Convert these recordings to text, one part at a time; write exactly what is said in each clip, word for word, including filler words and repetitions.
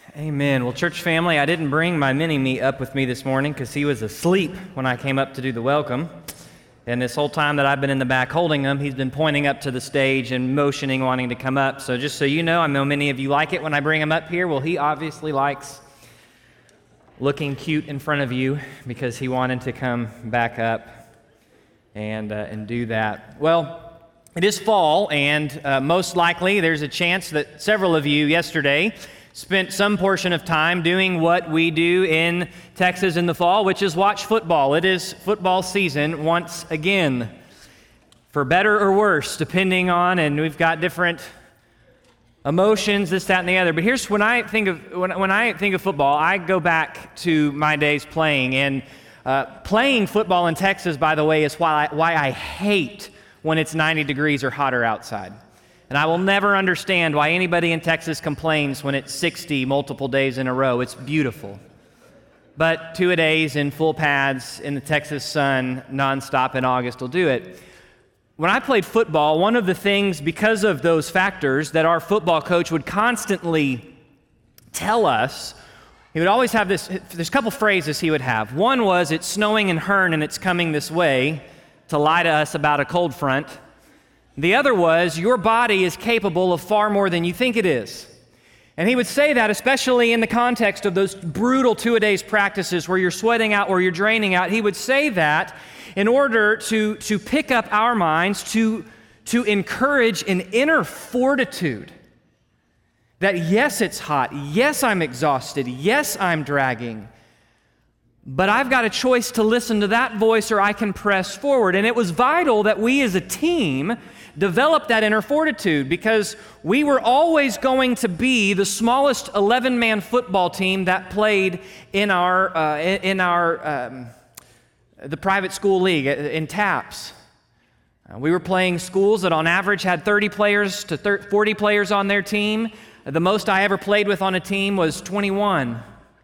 Amen. Well, church family, I didn't bring my mini-me up with me this morning because he was asleep when I came up to do the welcome. And this whole time that I've been in the back holding him, he's been pointing up to the stage and motioning, wanting to come up. So just so you know, I know many of you like it when I bring him up here. Well, he obviously likes looking cute in front of you because he wanted to come back up and, uh, and do that. Well, it is fall, and uh, most likely there's a chance that several of you yesterday spent some portion of time doing what we do in Texas in the fall, which is watch football. It is football season once again, for better or worse, depending on, and we've got different emotions, this, that, and the other. But here's when I think of when, when I think of football, I go back to my days playing, and uh, playing football in Texas, by the way, is why I, why I hate when it's ninety degrees or hotter outside. And I will never understand why anybody in Texas complains when it's sixty multiple days in a row. It's beautiful. But two-a-days in full pads in the Texas sun nonstop in August will do it. When I played football, one of the things, because of those factors, that our football coach would constantly tell us, he would always have this, there's a couple phrases he would have. One was, it's snowing in Hearn and it's coming this way, to lie to us about a cold front. The other was, your body is capable of far more than you think it is. And he would say that especially in the context of those brutal two-a-days practices where you're sweating out, where you're draining out. He would say that in order to, to pick up our minds, to, to encourage an inner fortitude. That yes, it's hot. Yes, I'm exhausted. Yes, I'm dragging. But I've got a choice to listen to that voice or I can press forward. And it was vital that we as a team develop that inner fortitude, because we were always going to be the smallest eleven-man football team that played in our uh, in our um, the private school league in TAPS. Uh, we were playing schools that on average had thirty players to forty players on their team. The most I ever played with on a team was twenty-one.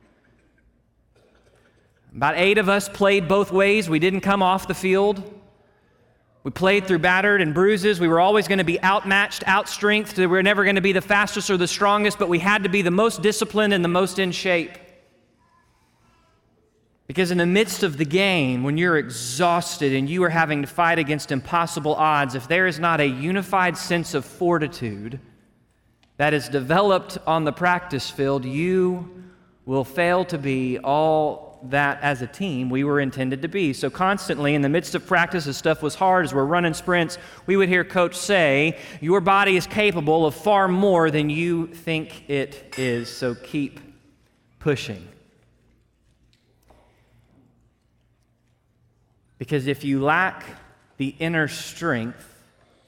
About eight of us played both ways. We didn't come off the field. We played through battered and bruises. We were always going to be outmatched, outstrengthed. We were never going to be the fastest or the strongest, but we had to be the most disciplined and the most in shape. Because in the midst of the game, when you're exhausted and you are having to fight against impossible odds, if there is not a unified sense of fortitude that is developed on the practice field, you will fail to be all that as a team we were intended to be. So constantly in the midst of practice, as stuff was hard, as we're running sprints, we would hear Coach say, your body is capable of far more than you think it is, so keep pushing. Because if you lack the inner strength,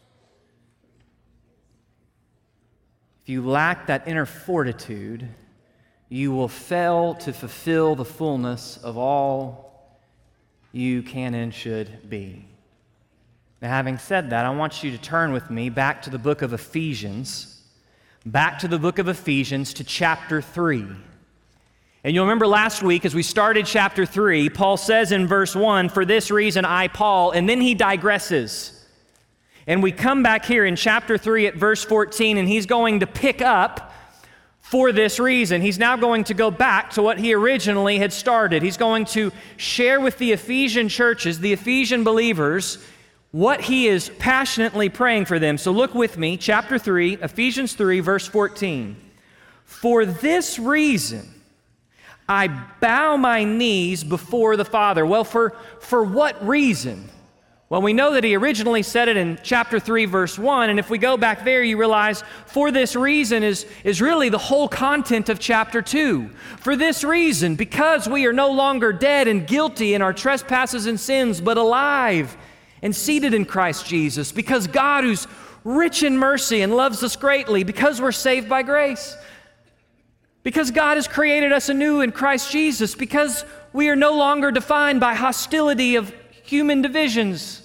if you lack that inner fortitude, you will fail to fulfill the fullness of all you can and should be. Now, having said that, I want you to turn with me back to the book of Ephesians, back to the book of Ephesians to chapter three. And you'll remember last week as we started chapter three, Paul says in verse one, for this reason I, Paul, and then he digresses. And we come back here in chapter three at verse fourteen, and he's going to pick up for this reason. He's now going to go back to what he originally had started. He's going to share with the Ephesian churches, the Ephesian believers, what he is passionately praying for them. So look with me, chapter three, Ephesians three, verse fourteen. For this reason, I bow my knees before the Father. Well, for, for what reason? Well, we know that he originally said it in chapter three, verse one, and if we go back there, you realize for this reason is, is really the whole content of chapter two. For this reason, because we are no longer dead and guilty in our trespasses and sins, but alive and seated in Christ Jesus, because God, who's rich in mercy and loves us greatly, because we're saved by grace, because God has created us anew in Christ Jesus, because we are no longer defined by hostility of human divisions.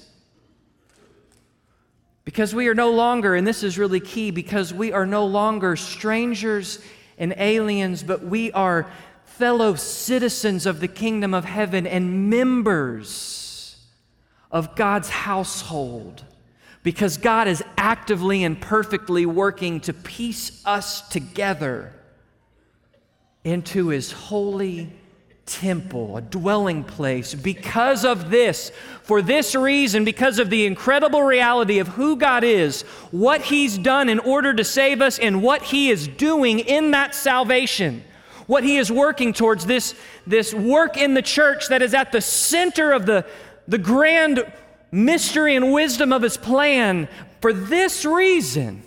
Because we are no longer, and this is really key, because we are no longer strangers and aliens, but we are fellow citizens of the kingdom of heaven and members of God's household. Because God is actively and perfectly working to piece us together into his holy temple, a dwelling place. Because of this, for this reason, because of the incredible reality of who God is, what he's done in order to save us, and what he is doing in that salvation, what he is working towards, this, this work in the church that is at the center of the, the grand mystery and wisdom of his plan. For this reason,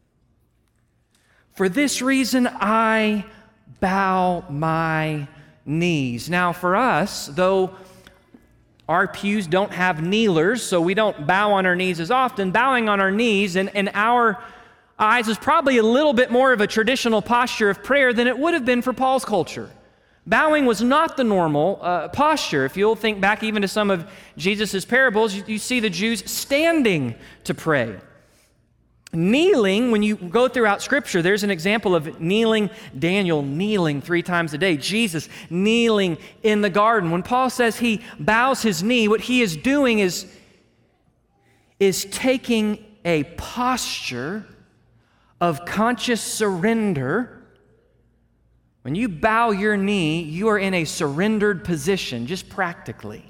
for this reason, I bow my knees. Now, for us, though our pews don't have kneelers, so we don't bow on our knees as often, bowing on our knees in, in our eyes is probably a little bit more of a traditional posture of prayer than it would have been for Paul's culture. Bowing was not the normal uh, posture. If you'll think back even to some of Jesus' parables, you, you see the Jews standing to pray. Kneeling, when you go throughout Scripture, there's an example of kneeling, Daniel kneeling three times a day, Jesus kneeling in the garden. When Paul says he bows his knee, what he is doing is, is taking a posture of conscious surrender. When you bow your knee, you are in a surrendered position, just practically.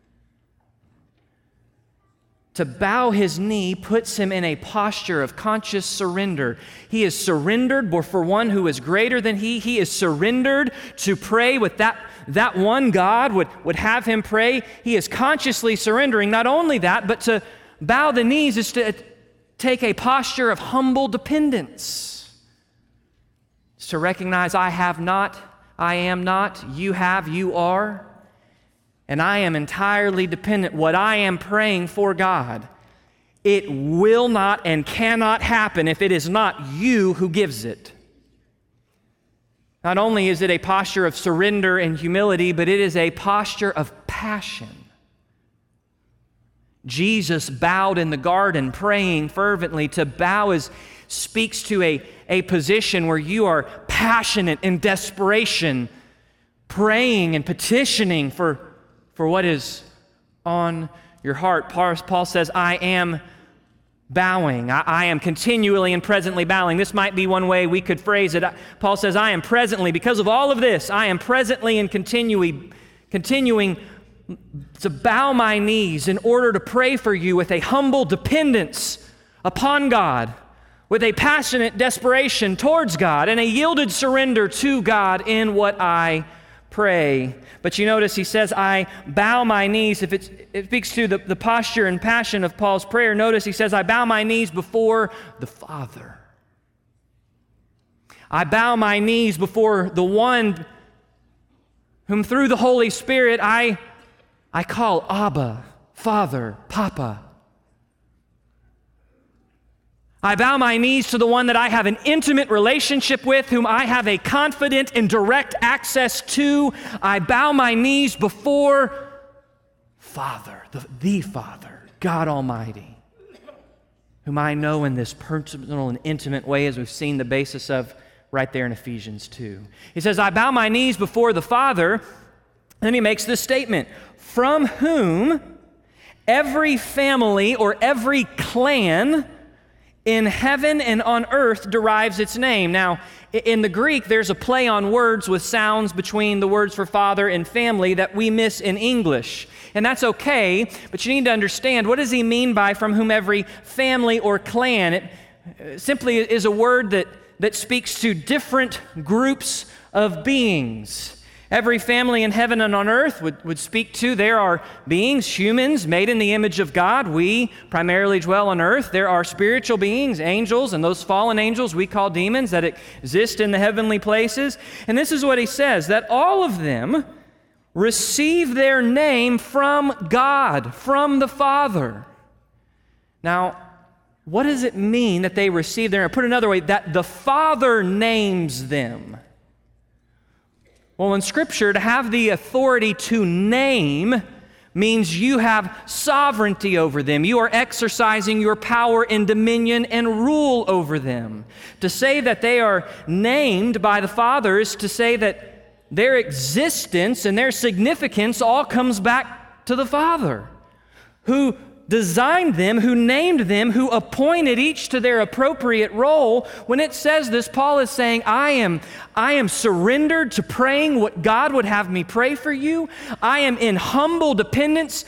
To bow his knee puts him in a posture of conscious surrender. He is surrendered for one who is greater than he. He is surrendered to pray with that, that one God would, would have him pray. He is consciously surrendering. Not only that, but to bow the knees is to take a posture of humble dependence. It's to recognize I have not, I am not, you have, you are. And I am entirely dependent. What I am praying for, God, it will not and cannot happen if it is not you who gives it. Not only is it a posture of surrender and humility, but it is a posture of passion. Jesus bowed in the garden, praying fervently. To bow is, speaks to a, a position where you are passionate in desperation, praying and petitioning for For what is on your heart. Paul says, I am bowing. I, I am continually and presently bowing. This might be one way we could phrase it. Paul says, I am presently, because of all of this, I am presently and continuing, continuing to bow my knees in order to pray for you with a humble dependence upon God, with a passionate desperation towards God, and a yielded surrender to God in what I pray. But you notice he says, I bow my knees. If it's, it speaks to the, the posture and passion of Paul's prayer, notice he says, I bow my knees before the Father. I bow my knees before the one whom through the Holy Spirit I, I call Abba, Father, Papa. I bow my knees to the one that I have an intimate relationship with, whom I have a confident and direct access to. I bow my knees before Father, the, the Father, God Almighty, whom I know in this personal and intimate way, as we've seen the basis of right there in Ephesians two. He says, I bow my knees before the Father, and then he makes this statement, from whom every family or every clan in heaven and on earth derives its name. Now, in the Greek, there's a play on words with sounds between the words for father and family that we miss in English. And that's okay, but you need to understand, what does he mean by from whom every family or clan? It simply is a word that, that speaks to different groups of beings. Every family in heaven and on earth would, would speak to, there are beings, humans, made in the image of God. We primarily dwell on earth. There are spiritual beings, angels, and those fallen angels we call demons that exist in the heavenly places. And this is what he says, that all of them receive their name from God, from the Father. Now, what does it mean that they receive their name? Put another way, that the Father names them. Well, in Scripture, to have the authority to name means you have sovereignty over them. You are exercising your power and dominion and rule over them. To say that they are named by the Father is to say that their existence and their significance all comes back to the Father, who designed them, who named them, who appointed each to their appropriate role. When it says this, Paul is saying, I am, I am surrendered to praying what God would have me pray for you. I am in humble dependence,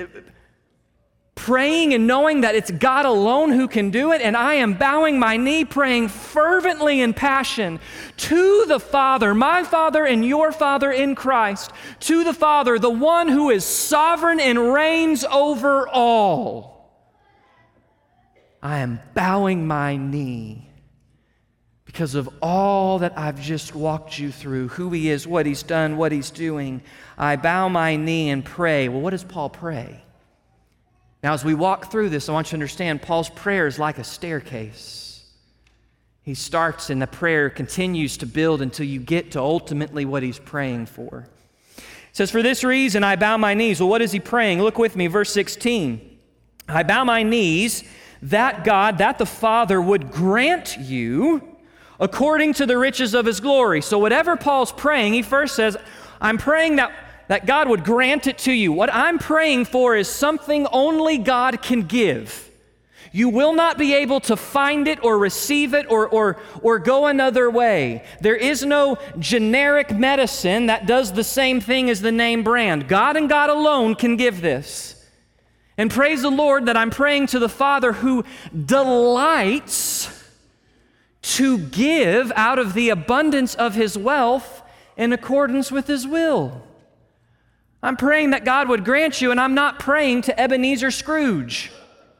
praying and knowing that it's God alone who can do it, and I am bowing my knee, praying fervently in passion to the Father, my Father and your Father in Christ, to the Father, the one who is sovereign and reigns over all. I am bowing my knee because of all that I've just walked you through, who He is, what He's done, what He's doing. I bow my knee and pray. Well, what does Paul pray? Now, as we walk through this, I want you to understand Paul's prayer is like a staircase. He starts and the prayer continues to build until you get to ultimately what he's praying for. It says, for this reason I bow my knees. Well, what is he praying? Look with me, verse sixteen. I bow my knees that God, that the Father would grant you according to the riches of His glory. So whatever Paul's praying, he first says, I'm praying that that God would grant it to you. What I'm praying for is something only God can give. You will not be able to find it or receive it or, or, or go another way. There is no generic medicine that does the same thing as the name brand. God and God alone can give this. And praise the Lord that I'm praying to the Father who delights to give out of the abundance of His wealth in accordance with His will. I'm praying that God would grant you, and I'm not praying to Ebenezer Scrooge.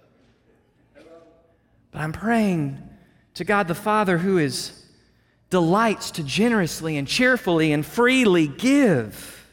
But I'm praying to God the Father who is delights to generously and cheerfully and freely give.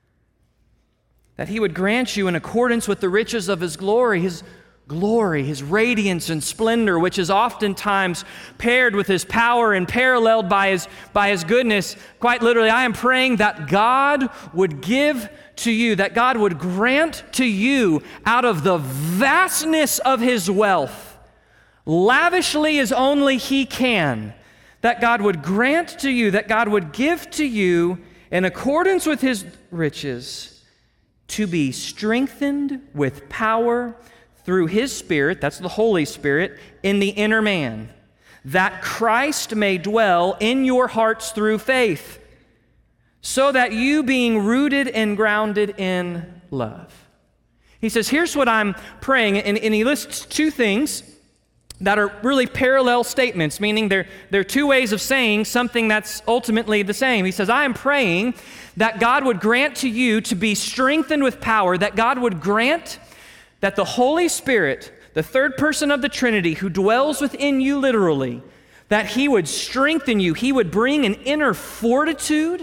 That He would grant you in accordance with the riches of His glory, His glory, His radiance and splendor, which is oftentimes paired with His power and paralleled by His, by His goodness. Quite literally, I am praying that God would give to you, that God would grant to you out of the vastness of His wealth, lavishly as only He can, that God would grant to you, that God would give to you in accordance with His riches to be strengthened with power through His Spirit, that's the Holy Spirit, in the inner man, that Christ may dwell in your hearts through faith, so that you being rooted and grounded in love. He says, here's what I'm praying, and, and he lists two things that are really parallel statements, meaning they're, they're two ways of saying something that's ultimately the same. He says, I am praying that God would grant to you to be strengthened with power, that God would grant that the Holy Spirit, the third person of the Trinity who dwells within you literally, that He would strengthen you. He would bring an inner fortitude,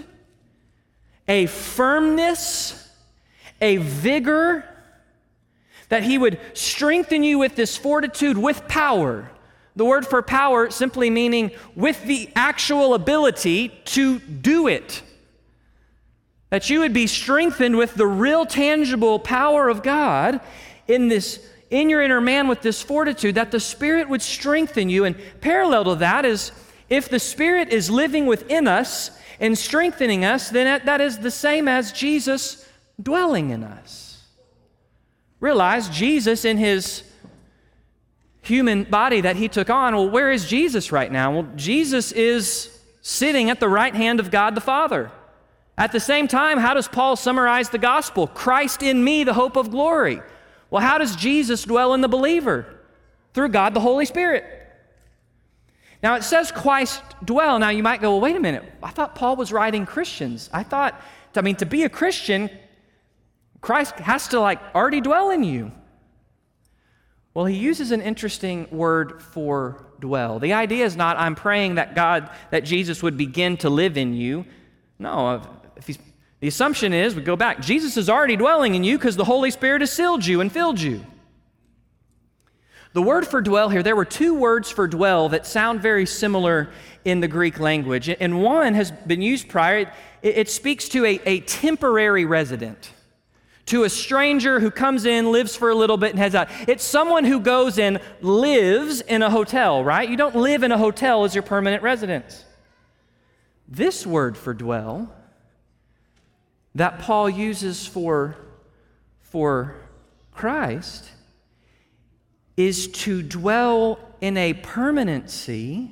a firmness, a vigor, that He would strengthen you with this fortitude, with power. The word for power simply meaning with the actual ability to do it. That you would be strengthened with the real tangible power of God in this, in your inner man with this fortitude, that the Spirit would strengthen you. And parallel to that is, if the Spirit is living within us and strengthening us, then that is the same as Jesus dwelling in us. Realize Jesus in His human body that He took on, well, where is Jesus right now? Well, Jesus is sitting at the right hand of God the Father. At the same time, how does Paul summarize the gospel? Christ in me, the hope of glory. Well, how does Jesus dwell in the believer? Through God the Holy Spirit. Now, it says Christ dwell. Now, you might go, well, wait a minute. I thought Paul was writing Christians. I thought, I mean, to be a Christian, Christ has to, like, already dwell in you. Well, he uses an interesting word for dwell. The idea is not, I'm praying that God, that Jesus would begin to live in you. No, if he's, the assumption is, we go back, Jesus is already dwelling in you because the Holy Spirit has sealed you and filled you. The word for dwell here, there were two words for dwell that sound very similar in the Greek language. And one has been used prior. It, it speaks to a, a temporary resident, to a stranger who comes in, lives for a little bit, and heads out. It's someone who goes and lives in a hotel, right? You don't live in a hotel as your permanent residence. This word for dwell that Paul uses for, for Christ is to dwell in a permanency.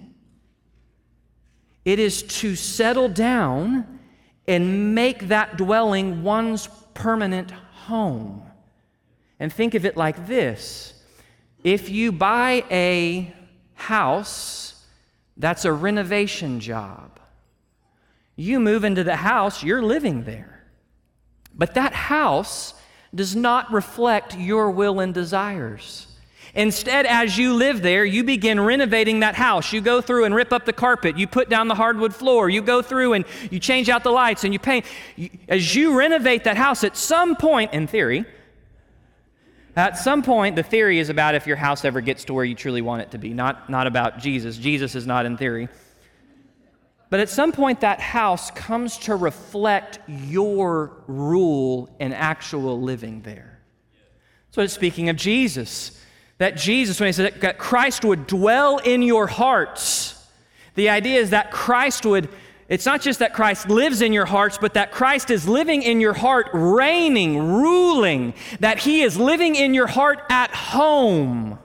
It is to settle down and make that dwelling one's permanent home. And think of it like this. If you buy a house, that's a renovation job. You move into the house, you're living there. But that house does not reflect your will and desires. Instead, as you live there, you begin renovating that house. You go through and rip up the carpet. You put down the hardwood floor. You go through and you change out the lights and you paint. As you renovate that house, at some point, in theory, at some point, the theory is about if your house ever gets to where you truly want it to be, not, not about Jesus. Jesus is not in theory. But at some point, that house comes to reflect your rule and actual living there. So it's speaking of Jesus. That Jesus, when he said that Christ would dwell in your hearts, the idea is that Christ would, it's not just that Christ lives in your hearts, but that Christ is living in your heart, reigning, ruling, that he is living in your heart at home,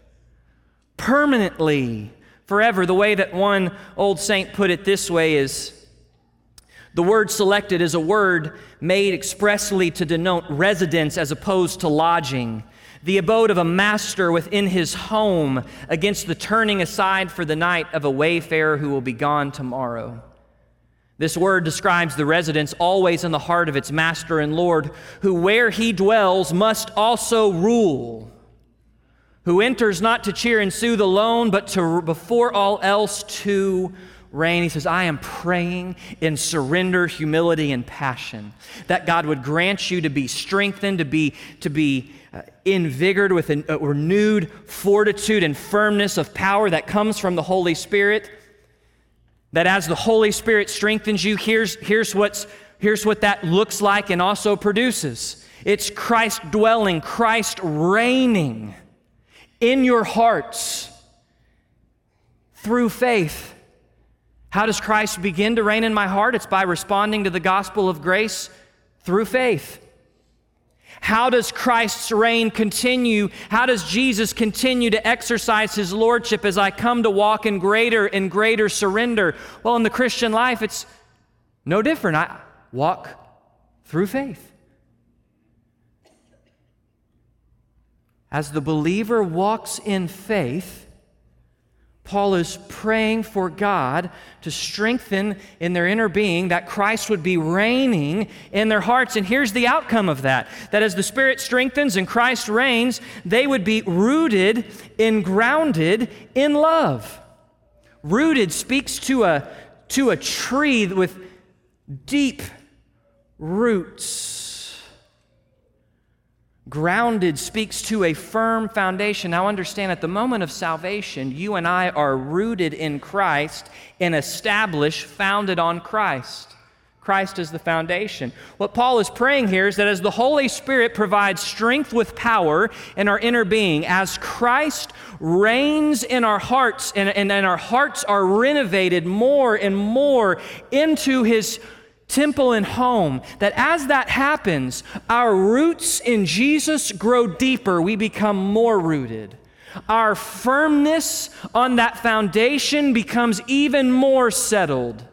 permanently, forever. The way that one old saint put it this way is, the word selected is a word made expressly to denote residence as opposed to lodging, the abode of a master within his home against the turning aside for the night of a wayfarer who will be gone tomorrow. This word describes the residence always in the heart of its master and Lord, who where he dwells must also rule, who enters not to cheer and soothe alone, but to before all else to reign. He says, I am praying in surrender, humility, and passion, that God would grant you to be strengthened, to be, to be uh, invigorated with a, a renewed fortitude and firmness of power that comes from the Holy Spirit. That as the Holy Spirit strengthens you, here's, here's, what's, here's what that looks like and also produces. It's Christ dwelling, Christ reigning in your hearts through faith. How does Christ begin to reign in my heart? It's by responding to the gospel of grace through faith. How does Christ's reign continue? How does Jesus continue to exercise his lordship as I come to walk in greater and greater surrender? Well, in the Christian life, it's no different. I walk through faith. As the believer walks in faith, Paul is praying for God to strengthen in their inner being, that Christ would be reigning in their hearts. And here's the outcome of that, that as the Spirit strengthens and Christ reigns, they would be rooted and grounded in love. Rooted speaks to a, to a tree with deep roots. Grounded speaks to a firm foundation. Now understand, at the moment of salvation, you and I are rooted in Christ and established, founded on Christ. Christ is the foundation. What Paul is praying here is that as the Holy Spirit provides strength with power in our inner being, as Christ reigns in our hearts and, and, and our hearts are renovated more and more into his temple and home, that as that happens, our roots in Jesus grow deeper. We become more rooted. Our firmness on that foundation becomes even more settled.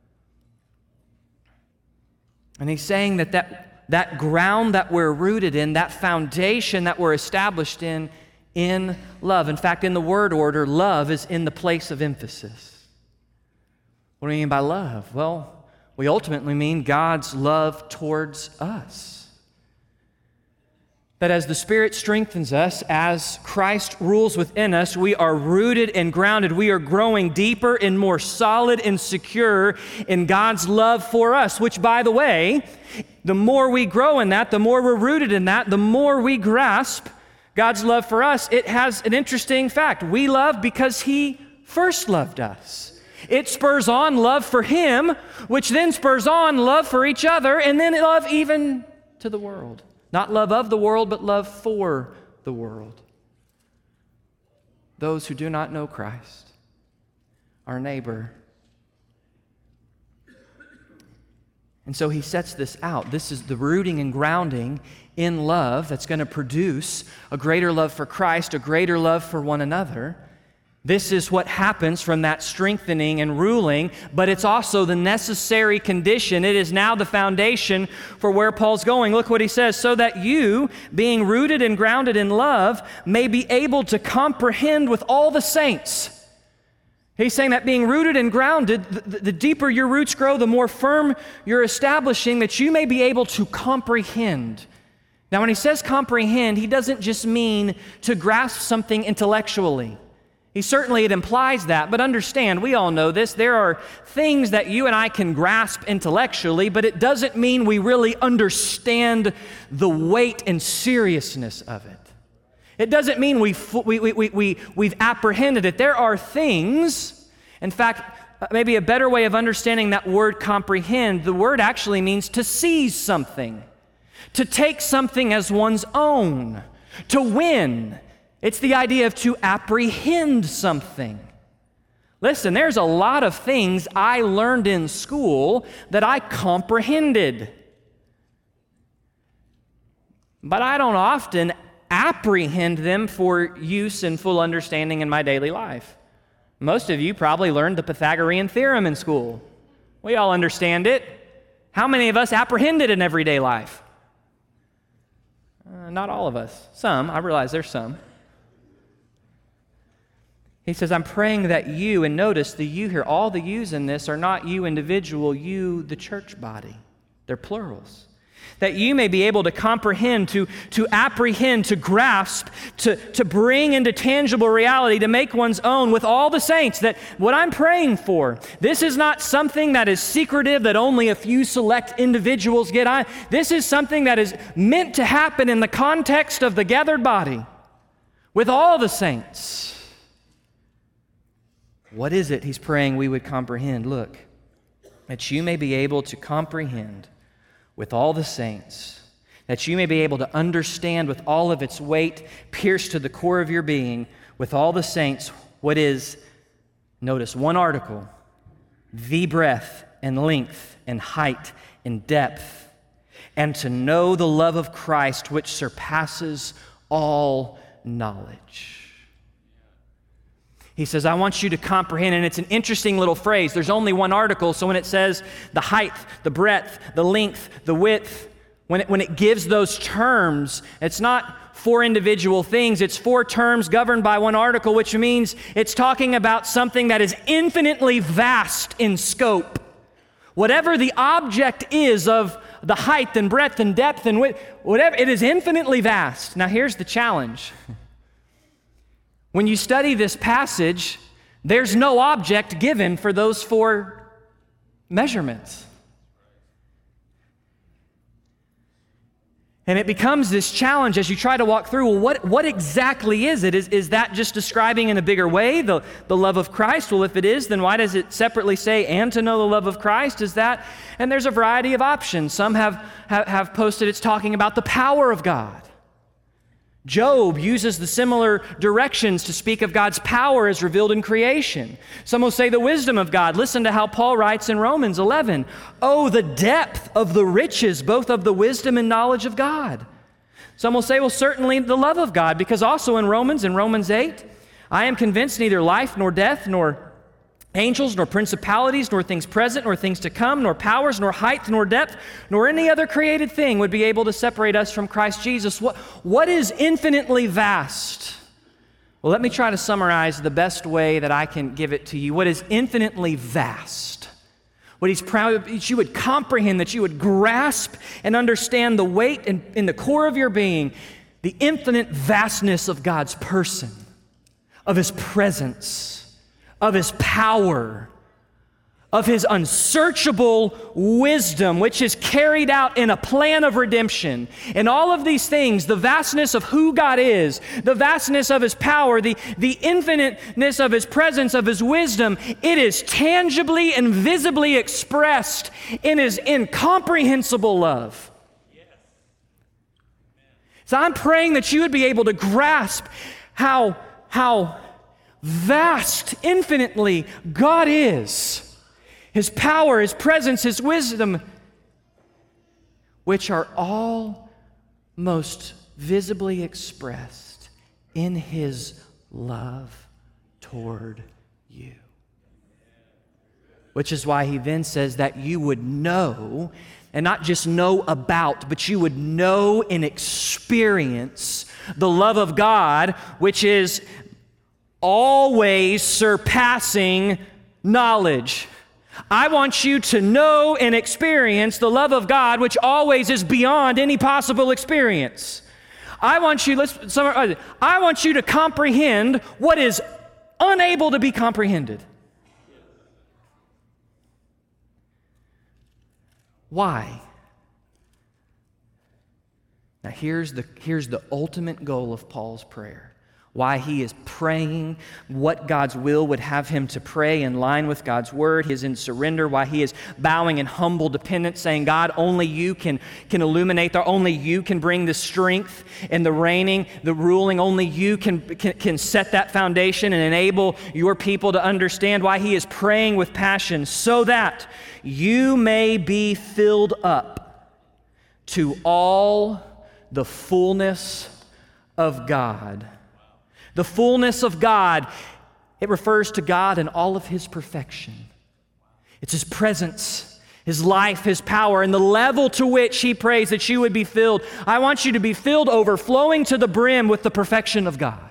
And he's saying that that, that ground that we're rooted in, that foundation that we're established in, in love. In fact, in the word order, love is in the place of emphasis. What do you mean by love? Well, we ultimately mean God's love towards us. That as the Spirit strengthens us, as Christ rules within us, we are rooted and grounded. We are growing deeper and more solid and secure in God's love for us, which, by the way, the more we grow in that, the more we're rooted in that, the more we grasp God's love for us. It has an interesting fact. We love because He first loved us. It spurs on love for Him, which then spurs on love for each other, and then love even to the world. Not love of the world, but love for the world. Those who do not know Christ, our neighbor. And so he sets this out. This is the rooting and grounding in love that's going to produce a greater love for Christ, a greater love for one another. This is what happens from that strengthening and ruling, but it's also the necessary condition. It is now the foundation for where Paul's going. Look what he says, so that you, being rooted and grounded in love, may be able to comprehend with all the saints. He's saying that being rooted and grounded, the, the deeper your roots grow, the more firm you're establishing, that you may be able to comprehend. Now, when he says comprehend, he doesn't just mean to grasp something intellectually. He certainly, it implies that, but understand, we all know this, there are things that you and I can grasp intellectually, but it doesn't mean we really understand the weight and seriousness of it. It doesn't mean we've, we, we, we, we, we've apprehended it. There are things, in fact, maybe a better way of understanding that word comprehend, the word actually means to seize something, to take something as one's own, to win. It's the idea of to apprehend something. Listen, there's a lot of things I learned in school that I comprehended, but I don't often apprehend them for use and full understanding in my daily life. Most of you probably learned the Pythagorean theorem in school. We all understand it. How many of us apprehend it in everyday life? Uh, not all of us. Some. I realize there's some. He says, I'm praying that you, and notice the you here, all the yous in this are not you individual, you the church body. They're plurals. That you may be able to comprehend, to, to apprehend, to grasp, to, to bring into tangible reality, to make one's own with all the saints. That what I'm praying for, this is not something that is secretive, that only a few select individuals get on. This is something that is meant to happen in the context of the gathered body, with all the saints. What is it he's praying we would comprehend? Look, that you may be able to comprehend with all the saints, that you may be able to understand with all of its weight, pierced to the core of your being, with all the saints, what is, notice, one article, the breadth and length and height and depth, and to know the love of Christ which surpasses all knowledge. He says, I want you to comprehend, and it's an interesting little phrase. There's only one article, so when it says the height, the breadth, the length, the width, when it, when it gives those terms, it's not four individual things. It's four terms governed by one article, which means it's talking about something that is infinitely vast in scope. Whatever the object is of the height and breadth and depth and width, whatever, it is infinitely vast. Now here's the challenge. When you study this passage, there's no object given for those four measurements. And it becomes this challenge as you try to walk through, well, what, what exactly is it? Is, is that just describing in a bigger way the, the love of Christ? Well, if it is, then why does it separately say, and to know the love of Christ? Is that? And there's a variety of options. Some have, have, have posted it's talking about the power of God. Job uses the similar directions to speak of God's power as revealed in creation. Some will say the wisdom of God. Listen to how Paul writes in Romans eleven. Oh, the depth of the riches, both of the wisdom and knowledge of God. Some will say, well, certainly the love of God, because also in Romans, in Romans eight, I am convinced neither life nor death, nor angels, nor principalities, nor things present, nor things to come, nor powers, nor height, nor depth, nor any other created thing would be able to separate us from Christ Jesus. What, what is infinitely vast? Well, let me try to summarize the best way that I can give it to you. What is infinitely vast? What he's proud that you would comprehend, that you would grasp and understand the weight in, in the core of your being, the infinite vastness of God's person, of His presence, of His power, of His unsearchable wisdom, which is carried out in a plan of redemption. And all of these things, the vastness of who God is, the vastness of His power, the, the infiniteness of His presence, of His wisdom, it is tangibly and visibly expressed in His incomprehensible love. So I'm praying that you would be able to grasp how, how vast, infinitely God is. His power, His presence, His wisdom. which are all most visibly expressed in his love toward you. Which is why he then says that you would know, and not just know about, but you would know and experience the love of God, which is always surpassing knowledge. I want you to know and experience the love of God, which always is beyond any possible experience. I want you, let's, some, I want you to comprehend what is unable to be comprehended. Why? Now here's the, here's the ultimate goal of Paul's prayer. Why he is praying, what God's will would have him to pray in line with God's word. He is in surrender. Why he is bowing in humble dependence, saying, God, only you can, can illuminate, the, only you can bring the strength and the reigning, the ruling. Only you can, can, can set that foundation and enable your people to understand. Why he is praying with passion, so that you may be filled up to all the fullness of God. The fullness of God, it refers to God in all of his perfection. It's his presence, his life, his power, and the level to which he prays that you would be filled. I want you to be filled overflowing to the brim with the perfection of God.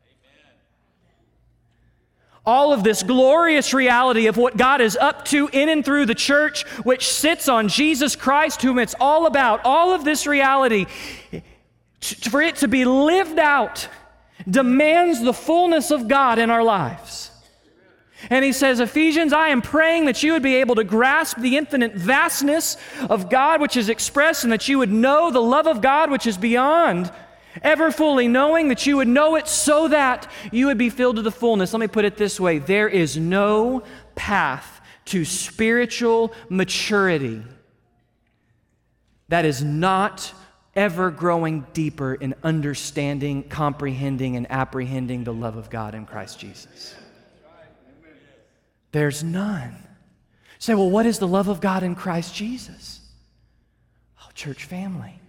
All of this glorious reality of what God is up to in and through the church, which sits on Jesus Christ, whom it's all about, all of this reality, for it to be lived out, demands the fullness of God in our lives. And he says, Ephesians, I am praying that you would be able to grasp the infinite vastness of God which is expressed, and that you would know the love of God which is beyond ever fully knowing, that you would know it so that you would be filled to the fullness. Let me put it this way. There is no path to spiritual maturity that is not ever growing deeper in understanding, comprehending, and apprehending the love of God in Christ Jesus. There's none. You say, well, what is the love of God in Christ Jesus? Oh, church family.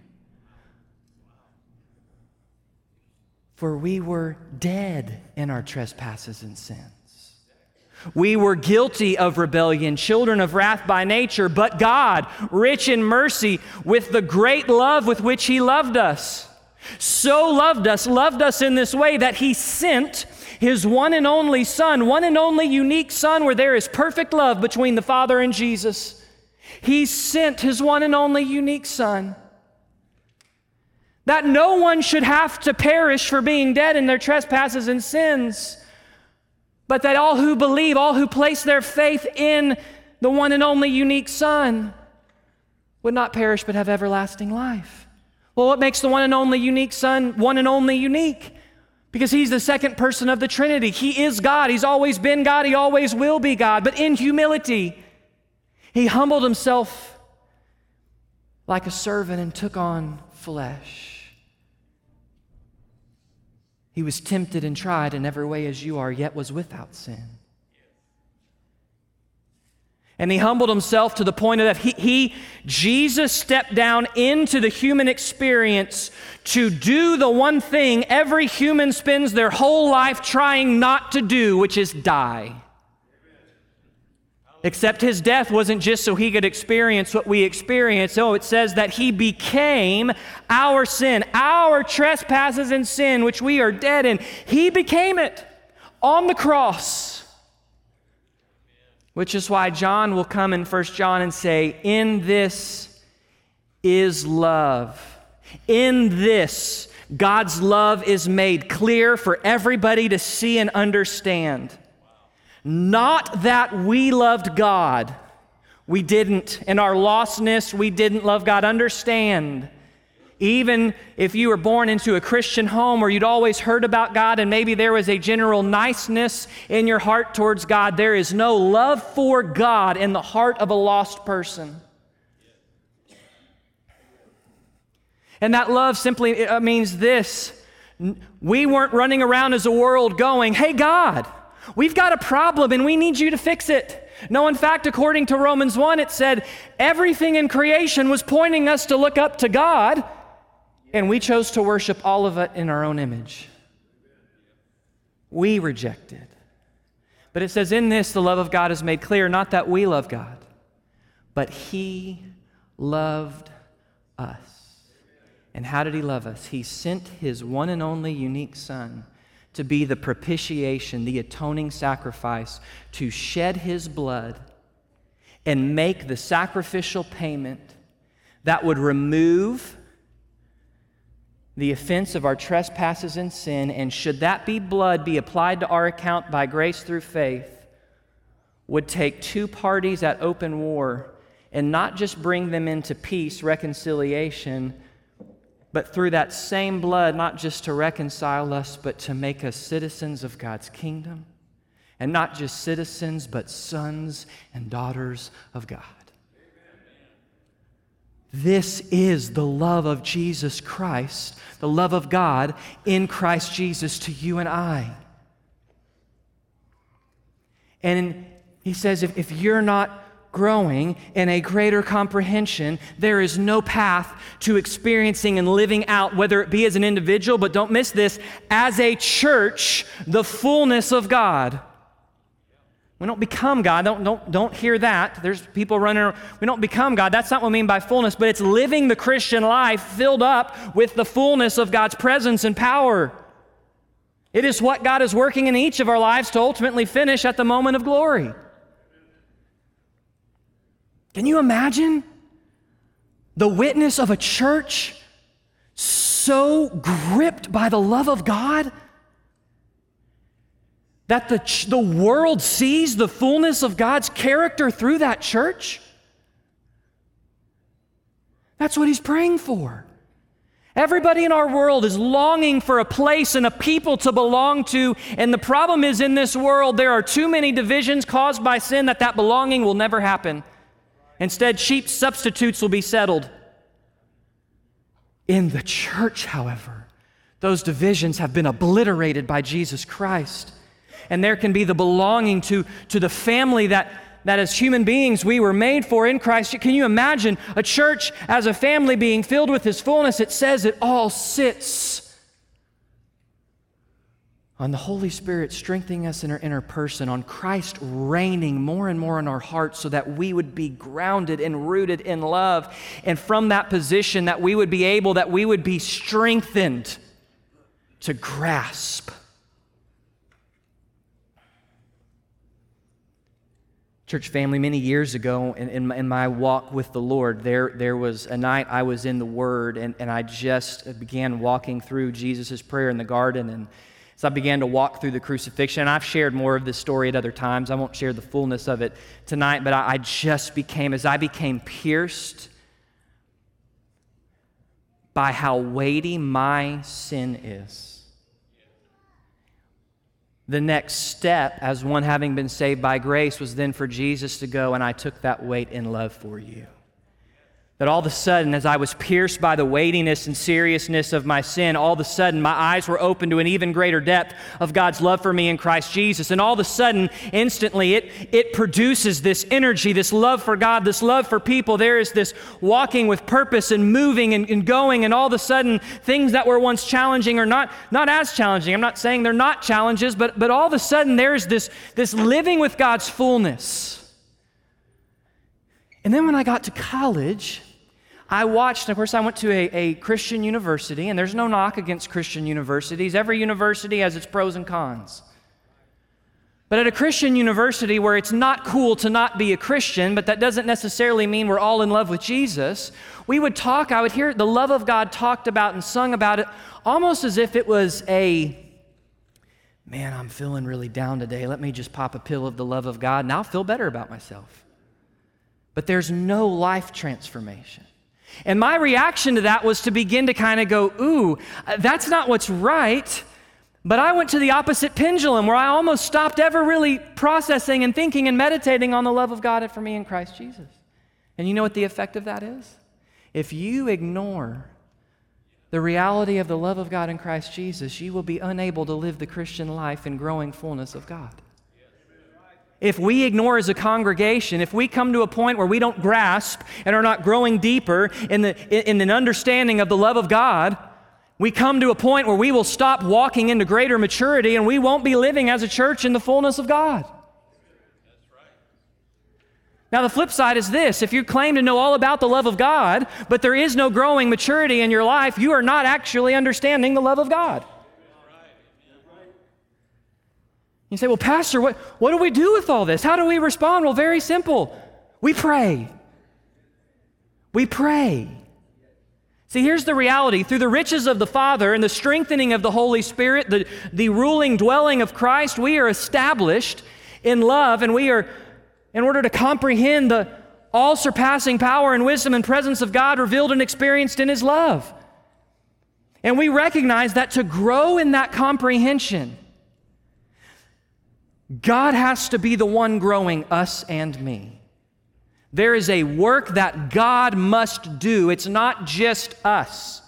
For we were dead in our trespasses and sins. We were guilty of rebellion, children of wrath by nature, but God, rich in mercy, with the great love with which he loved us, so loved us, loved us in this way that he sent his one and only Son, one and only unique Son, where there is perfect love between the Father and Jesus. He sent his one and only unique Son, that no one should have to perish for being dead in their trespasses and sins, but that all who believe, all who place their faith in the one and only unique Son would not perish but have everlasting life. Well, what makes the one and only unique Son one and only unique? Because he's the second person of the Trinity. He is God. He's always been God. He always will be God. But in humility, he humbled himself like a servant and took on flesh. He was tempted and tried in every way as you are, yet was without sin. And he humbled himself to the point that he, he, Jesus stepped down into the human experience to do the one thing every human spends their whole life trying not to do, which is die. Except his death wasn't just so he could experience what we experience. Oh, it says that he became our sin, our trespasses and sin, which we are dead in. He became it on the cross. Which is why John will come in First John and say, in this is love. In this, God's love is made clear for everybody to see and understand. Not that we loved God. We didn't. In our lostness, we didn't love God. Understand, even if you were born into a Christian home where you'd always heard about God and maybe there was a general niceness in your heart towards God, there is no love for God in the heart of a lost person. And that love simply means this. We weren't running around as a world going, hey, God, we've got a problem and we need you to fix it. No, in fact, according to Romans one, it said everything in creation was pointing us to look up to God, and we chose to worship all of it in our own image. We rejected. But it says, in this, the love of God is made clear, not that we love God, but He loved us. And how did He love us? He sent His one and only unique Son to be the propitiation, the atoning sacrifice, to shed His blood and make the sacrificial payment that would remove the offense of our trespasses and sin, and should that be blood be applied to our account by grace through faith, would take two parties at open war and not just bring them into peace, reconciliation, but through that same blood, not just to reconcile us, but to make us citizens of God's kingdom, and not just citizens, but sons and daughters of God. This is the love of Jesus Christ, the love of God in Christ Jesus to you and I. And he says, if, if you're not growing in a greater comprehension, there is no path to experiencing and living out, whether it be as an individual, but don't miss this, as a church, the fullness of God. We don't become God. Don't, don't, don't hear that. There's people running around. We don't become God. That's not what I mean by fullness, but it's living the Christian life filled up with the fullness of God's presence and power. It is what God is working in each of our lives to ultimately finish at the moment of glory. Can you imagine the witness of a church so gripped by the love of God that the, ch- the world sees the fullness of God's character through that church? That's what he's praying for. Everybody in our world is longing for a place and a people to belong to, and the problem is in this world there are too many divisions caused by sin that that belonging will never happen. Instead, cheap substitutes will be settled. In the church, however, those divisions have been obliterated by Jesus Christ. And there can be the belonging to, to the family that, that as human beings we were made for in Christ. Can you imagine a church as a family being filled with His fullness? It says it all sits on the Holy Spirit strengthening us in our inner person, on Christ reigning more and more in our hearts so that we would be grounded and rooted in love. And from that position that we would be able, that we would be strengthened to grasp. Church family, many years ago in, in, my, in my walk with the Lord, there, there was a night I was in the Word, and, and I just began walking through Jesus' prayer in the garden. And as I began to walk through the crucifixion, and I've shared more of this story at other times. I won't share the fullness of it tonight, but I, I just became, as I became pierced by how weighty my sin is, the next step, as one having been saved by grace, was then for Jesus to go, and I took that weight in love for you. That all of a sudden, as I was pierced by the weightiness and seriousness of my sin, all of a sudden my eyes were open to an even greater depth of God's love for me in Christ Jesus. And all of a sudden, instantly, it, it produces this energy, this love for God, this love for people. There is this walking with purpose and moving and, and going, and all of a sudden, things that were once challenging are not, not as challenging. I'm not saying they're not challenges, but, but all of a sudden there's this, this living with God's fullness. And then when I got to college, I watched, and of course I went to a, a Christian university, and there's no knock against Christian universities. Every university has its pros and cons. But at a Christian university where it's not cool to not be a Christian, but that doesn't necessarily mean we're all in love with Jesus, we would talk, I would hear the love of God talked about and sung about it almost as if it was a, man, I'm feeling really down today. Let me just pop a pill of the love of God, and I'll feel better about myself. But there's no life transformation. And my reaction to that was to begin to kind of go, ooh, that's not what's right. But I went to the opposite pendulum where I almost stopped ever really processing and thinking and meditating on the love of God for me in Christ Jesus. And you know what the effect of that is? If you ignore the reality of the love of God in Christ Jesus, you will be unable to live the Christian life in growing fullness of God. if we ignore as a congregation, if we come to a point where we don't grasp and are not growing deeper in the in an understanding of the love of God, we come to a point where we will stop walking into greater maturity and we won't be living as a church in the fullness of God. Now, the flip side is this. If you claim to know all about the love of God, but there is no growing maturity in your life, you are not actually understanding the love of God. You say, well, Pastor, what, what do we do with all this? How do we respond? Well, very simple. We pray. We pray. See, here's the reality. Through the riches of the Father and the strengthening of the Holy Spirit, the, the ruling dwelling of Christ, we are established in love, and we are, in order to comprehend the all-surpassing power and wisdom and presence of God revealed and experienced in His love. And we recognize that to grow in that comprehension, God has to be the one growing us and me. There is a work that God must do. It's not just us.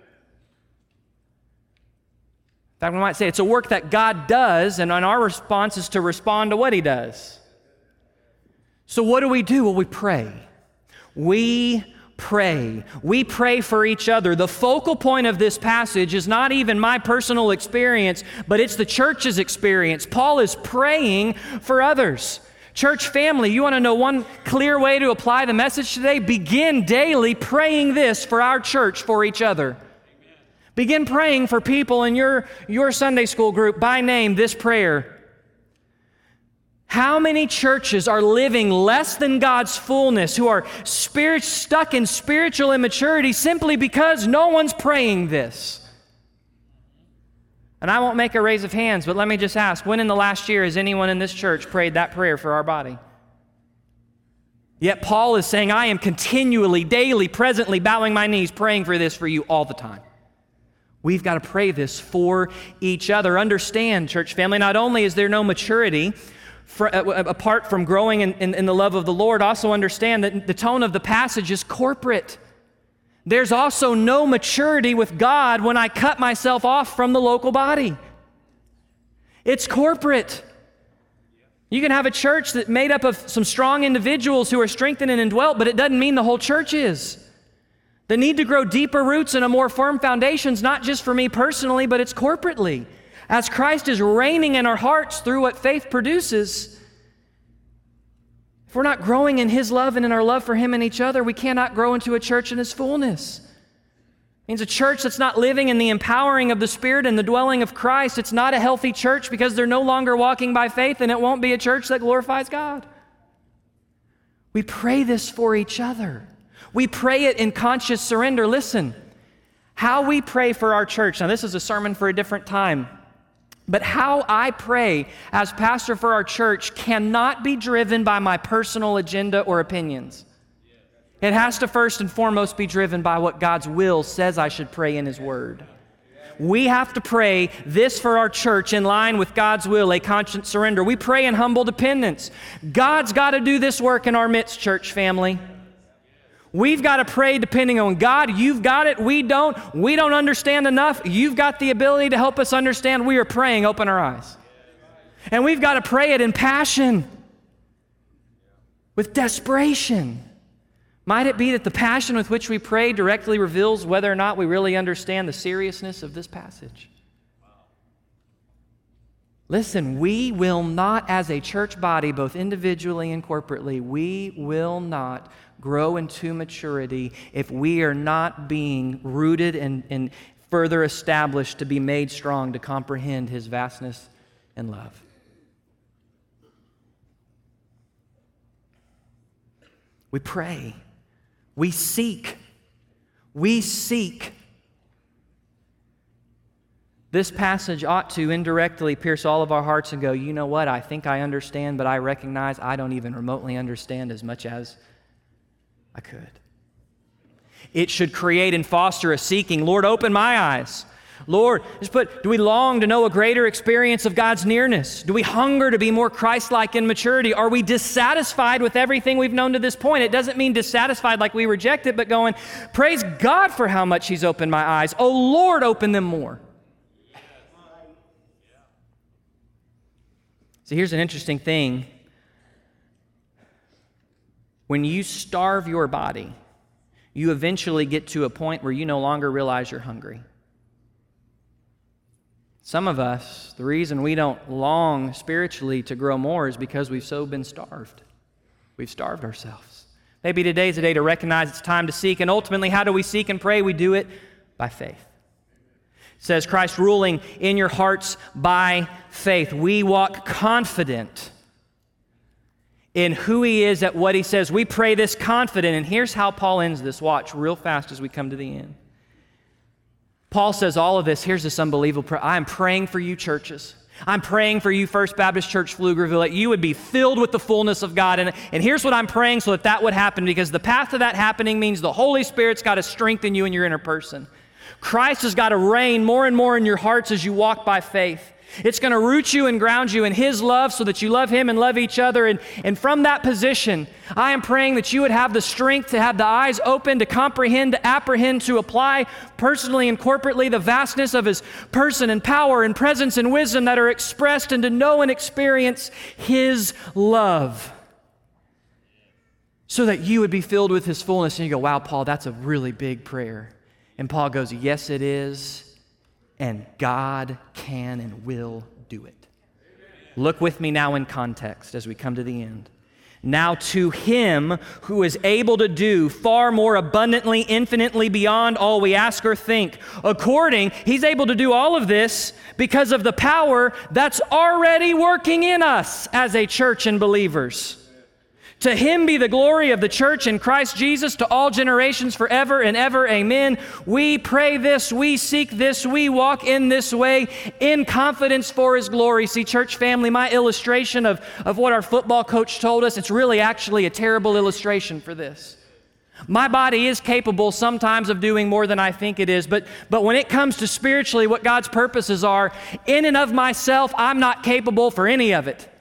In fact, we might say it's a work that God does, and our response is to respond to what He does. So what do we do? Well, we pray. We pray. We pray for each other. The focal point of this passage is not even my personal experience, but it's the church's experience. Paul is praying for others. Church family, you want to know one clear way to apply the message today? Begin daily praying this for our church, for each other. Amen. Begin praying for people in your, your Sunday school group by name, this prayer. How many churches are living less than God's fullness, who are spirit, stuck in spiritual immaturity simply because no one's praying this? And I won't make a raise of hands, but let me just ask, when in the last year has anyone in this church prayed that prayer for our body? Yet Paul is saying, I am continually, daily, presently bowing my knees, praying for this for you all the time. We've got to pray this for each other. Understand, church family, not only is there no maturity For, uh, apart from growing in, in, in the love of the Lord, also understand that the tone of the passage is corporate. There's also no maturity with God when I cut myself off from the local body. It's corporate. You can have a church that's made up of some strong individuals who are strengthened and indwelt, but it doesn't mean the whole church is. The need to grow deeper roots and a more firm foundation is not just for me personally, but it's corporately. As Christ is reigning in our hearts through what faith produces, if we're not growing in His love and in our love for Him and each other, we cannot grow into a church in His fullness. It means a church that's not living in the empowering of the Spirit and the dwelling of Christ. It's not a healthy church because they're no longer walking by faith, and it won't be a church that glorifies God. We pray this for each other. We pray it in conscious surrender. Listen, how we pray for our church. Now, this is a sermon for a different time. But how I pray as pastor for our church cannot be driven by my personal agenda or opinions. It has to first and foremost be driven by what God's will says I should pray in His Word. We have to pray this for our church in line with God's will, a conscious surrender. We pray in humble dependence. God's got to do this work in our midst, church family. We've got to pray depending on God. You've got it. We don't. We don't understand enough. You've got the ability to help us understand. We are praying. Open our eyes. And we've got to pray it in passion, with desperation. Might it be that the passion with which we pray directly reveals whether or not we really understand the seriousness of this passage? Listen, we will not, as a church body, both individually and corporately, we will not grow into maturity if we are not being rooted and, and further established to be made strong to comprehend His vastness and love. We pray. We seek. We seek. This passage ought to indirectly pierce all of our hearts and go, you know what, I think I understand, but I recognize I don't even remotely understand as much as I could. It should create and foster a seeking. Lord, open my eyes. Lord, just put, do we long to know a greater experience of God's nearness? Do we hunger to be more Christ-like in maturity? Are we dissatisfied with everything we've known to this point? It doesn't mean dissatisfied like we reject it, but going, praise God for how much He's opened my eyes. Oh, Lord, open them more. So here's an interesting thing When you starve your body, you eventually get to a point where you no longer realize you're hungry. Some of us, the reason we don't long spiritually to grow more is because we've so been starved. We've starved ourselves. Maybe today's a day to recognize it's time to seek, and ultimately, how do we seek and pray? We do it by faith. It says, Christ ruling in your hearts by faith. We walk confident in who He is, at what He says. We pray this confident, and here's how Paul ends this. Watch real fast as we come to the end. Paul says all of this. Here's this unbelievable prayer. I am praying for you, churches. I'm praying for you, First Baptist Church Pflugerville, that you would be filled with the fullness of God. And, and here's what I'm praying so that that would happen, because the path to that happening means the Holy Spirit's got to strengthen you in your inner person. Christ has got to reign more and more in your hearts as you walk by faith. It's going to root you and ground you in His love so that you love Him and love each other. And, and from that position, I am praying that you would have the strength to have the eyes open, to comprehend, to apprehend, to apply personally and corporately the vastness of His person and power and presence and wisdom that are expressed, and to know and experience His love so that you would be filled with His fullness. And you go, wow, Paul, that's a really big prayer. And Paul goes, yes, it is. And God can and will do it. Look with me now in context as we come to the end. Now to Him who is able to do far more abundantly, infinitely beyond all we ask or think, according, He's able to do all of this because of the power that's already working in us as a church and believers. To Him be the glory of the church in Christ Jesus to all generations forever and ever. Amen. We pray this, we seek this, we walk in this way in confidence for His glory. See, church family, my illustration of, of what our football coach told us, it's really actually a terrible illustration for this. My body is capable sometimes of doing more than I think it is, but, but when it comes to spiritually what God's purposes are, in and of myself, I'm not capable for any of it.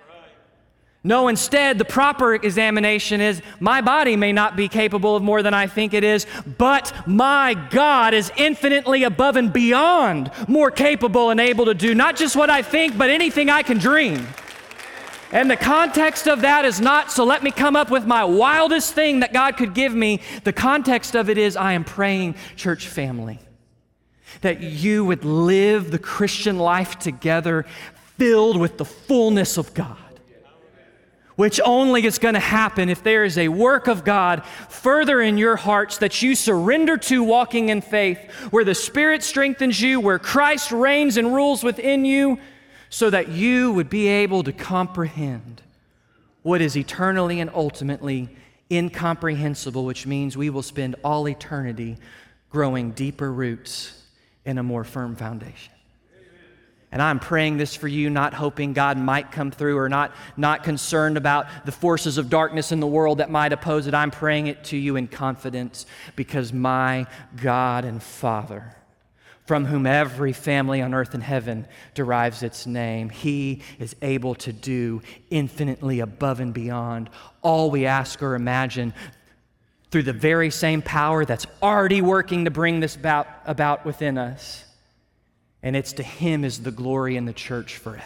No, instead, the proper examination is my body may not be capable of more than I think it is, but my God is infinitely above and beyond more capable and able to do not just what I think, but anything I can dream. And the context of that is not, so let me come up with my wildest thing that God could give me. The context of it is, I am praying, church family, that you would live the Christian life together filled with the fullness of God, which only is going to happen if there is a work of God further in your hearts that you surrender to, walking in faith, where the Spirit strengthens you, where Christ reigns and rules within you, so that you would be able to comprehend what is eternally and ultimately incomprehensible, which means we will spend all eternity growing deeper roots in a more firm foundation. And I'm praying this for you, not hoping God might come through, or not, not concerned about the forces of darkness in the world that might oppose it. I'm praying it to you in confidence, because my God and Father, from whom every family on earth and heaven derives its name, He is able to do infinitely above and beyond all we ask or imagine, through the very same power that's already working to bring this about, about within us. And it's to Him is the glory in the church forever.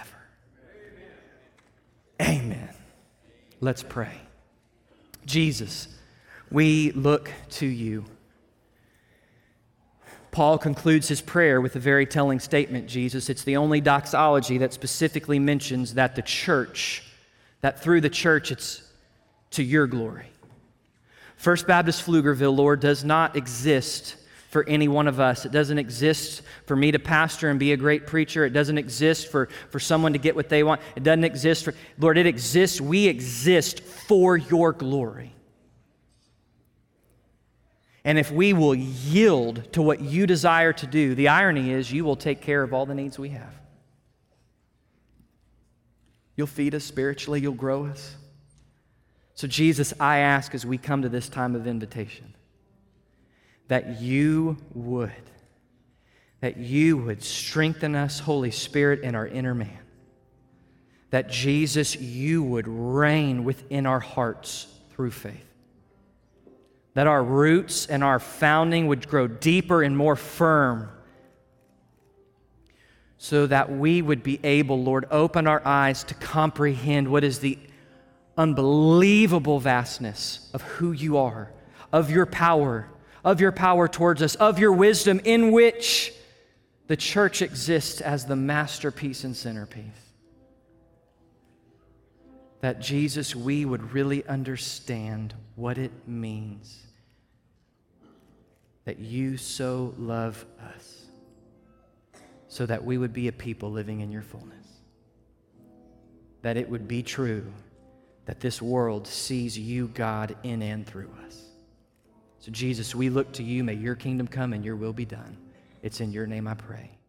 Amen. Amen. Let's pray. Jesus, we look to You. Paul concludes his prayer with a very telling statement, Jesus. It's the only doxology that specifically mentions that the church, that through the church it's to Your glory. First Baptist Pflugerville, Lord, does not exist for any one of us. It doesn't exist for me to pastor and be a great preacher. It doesn't exist for, for someone to get what they want. It doesn't exist for, Lord, it exists. We exist for Your glory. And if we will yield to what You desire to do, the irony is You will take care of all the needs we have. You'll feed us spiritually. You'll grow us. So Jesus, I ask as we come to this time of invitation, that You would, that You would strengthen us, Holy Spirit, in our inner man. That Jesus, You would reign within our hearts through faith. That our roots and our founding would grow deeper and more firm, so that we would be able, Lord, open our eyes to comprehend what is the unbelievable vastness of who you are, of your power, of your power towards us, of your wisdom in which the church exists as the masterpiece and centerpiece. That, Jesus, we would really understand what it means that you so love us, so that we would be a people living in your fullness. That it would be true that this world sees you, God, in and through us. So, Jesus, we look to you. May your kingdom come and your will be done. It's in your name I pray.